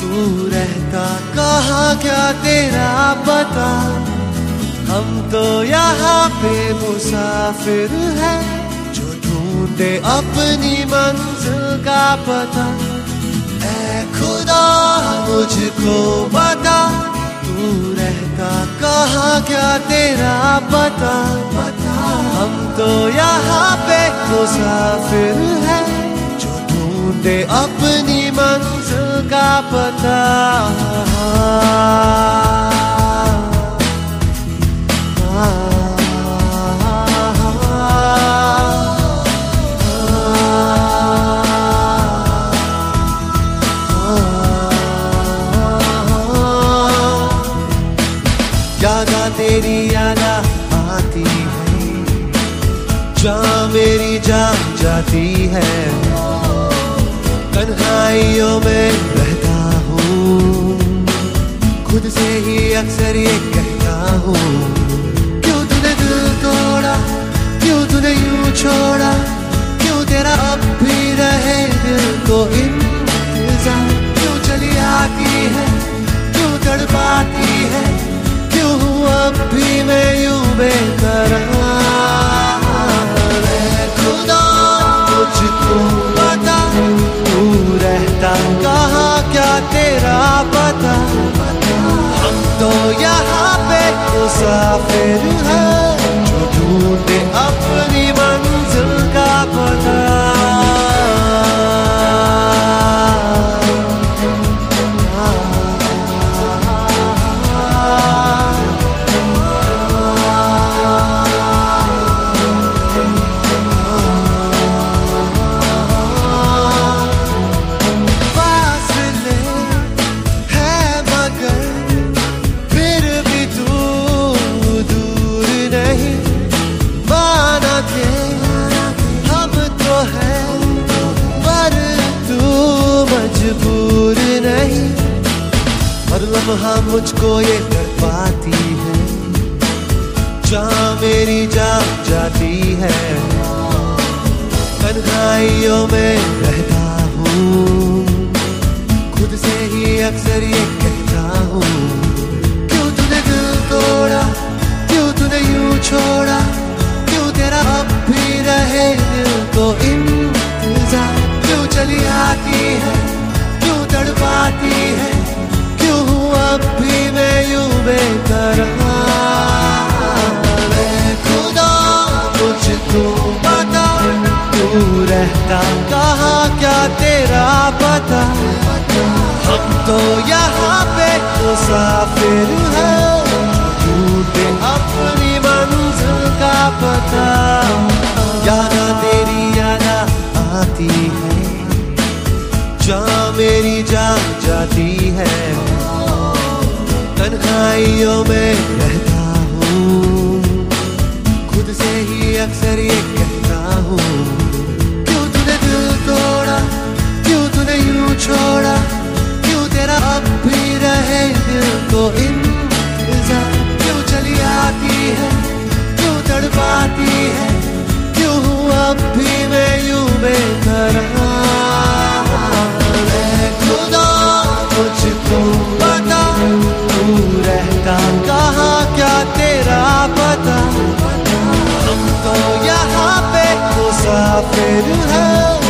तू रहता कहाँ क्या तेरा पता। हम तो यहाँ पे मुसाफिर हैं जो ढूंढे अपनी मंजिल का पता। ऐ खुदा मुझको बता, तू रहता कहाँ क्या तेरा पता। हम तो यहाँ पे मुसाफिर हैं जो ढूंढे अपनी मंजिल का पता। यादा तेरी यादा आती है, जहाँ मेरी जान जाती है। तन्हाइयों में रहता हूँ, खुद से ही अक्सर ये कहता हूँ। क्यों तूने दिल तोड़ा, क्यों तूने यूं छोड़ा, क्यों तेरा अब भी रहे दिल को इंतजार। क्यों चली आती है, क्यों तड़पाती है, क्यों हूँ अब भी मैं यूं बेकरार। खुदा मुझको बता, तू रहता कहाँ क्या तेरा पता। हम तो यहाँ पे मुसाफिर हैं जो ढूंढे अपनी मंजिल का पता। मजबूर नहीं, हर लम्हा मुझको ये तड़पाती है, जहाँ मेरी जान जाती है। तन्हाइयों में रहता हूँ, खुद से ही अक्सर ये कहता हूँ। क्यों तूने दिल तोड़ा, क्यों तूने यूं छोड़ा, क्यों तेरा अब भी रहे दिल को इंतजार। क्यों चली आती है, क्यों तड़पाती है, क्यों हूँ अब भी मैं यूं बेकरार। खुदा मुझको बता, तू रहता कहाँ क्या तेरा पता। हम तो यहाँ पे मुसाफिर हैं ढूंढे अपनी मंजिल का पता। यादा तेरी यादा आती है, जहाँ मेरी जान जाती है। तन्हाइयों में रहता हूँ, खुद से ही अक्सर ये कहता हूँ। क्यों तूने दिल तोड़ा, क्यों तूने यूं छोड़ा, क्यों तेरा अब भी रहे दिल को इंतजार। क्यों चली आती है, क्यों तड़पाती है, क्यों हूँ अब भी मैं यूं बेकरार। खुदा मुझको बता, तू रहता कहाँ क्या तेरा पता। हम तो यहाँ पे मुसाफिर हैं